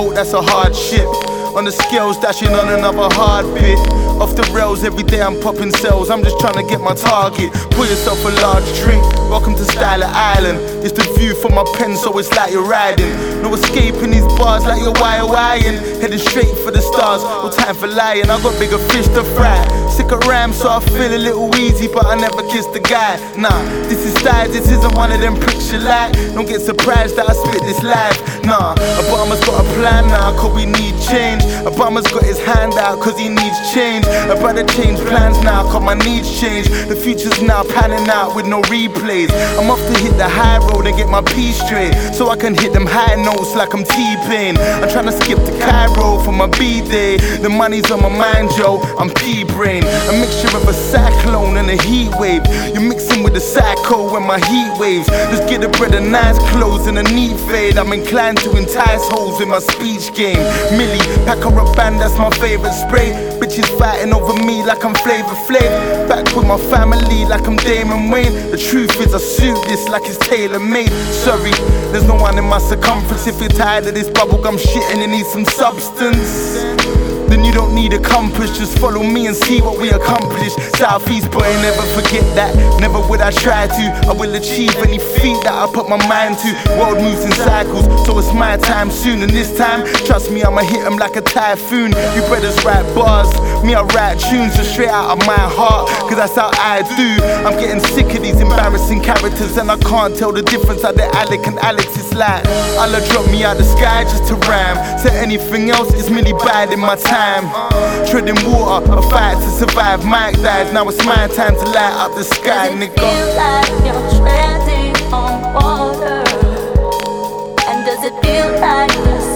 boat, that's a hardship. On the scales, dashing on another hard bit. Off the rails, every day I'm popping cells. I'm just trying to get my target. Pour yourself a large drink. Welcome to Styler Island. It's the view from my pen, so it's like you're riding. No escaping these bars like you're wire-wiring. Heading straight for the stars, no time for lying. I got bigger fish to fry. Sick of rhymes, so I feel a little wheezy, but I never kissed the guy. Nah, this is style, this isn't one of them pricks you like. Don't get surprised that I spit this live. Nah, Obama's got a plan now, cause we need change. Obama's got his hand out, cause he needs change. I better change plans now, cause my needs change. The future's now panning out with no replays. I'm off to hit the high road and get my P straight, so I can hit them high notes like I'm T-Pain. I'm trying to skip to Cairo for my B-day. The money's on my mind, Joe, I'm P-brain. A mixture of a cyclone and a heat wave. You're mixing with the psycho and my heat waves. Just get the bread and nice clothes and a neat fade. I'm inclined to entice hoes in my speech game. Millie, pack her a band, that's my favorite spray. Bitches fighting over me like I'm Flavor Flav. Back with my family like I'm Damon Wayne. The truth is I suit this like it's tailor-made. Sorry, there's no one in my circumference. If you're tired of this bubblegum shit and you need some substance, then you don't need a compass, just follow me and see what we accomplish. Southeast boy, never forget that. Never would I try to. I will achieve any feat that I put my mind to. World moves in cycles, so it's my time soon. And this time, trust me, I'ma hit 'em like a typhoon. You brothers write bars, me I write tunes just straight out of my heart, cause that's how I do. I'm getting sick of these embarrassing characters, and I can't tell the difference out there Alec and Alex. It's like Allah dropped me out the sky just to rhyme. Said anything else is merely biding my time. Treading water, a fight to survive. Mike died, now it's my time to light up the sky, nigga. Does it feel like you're treading on water? And does it feel like the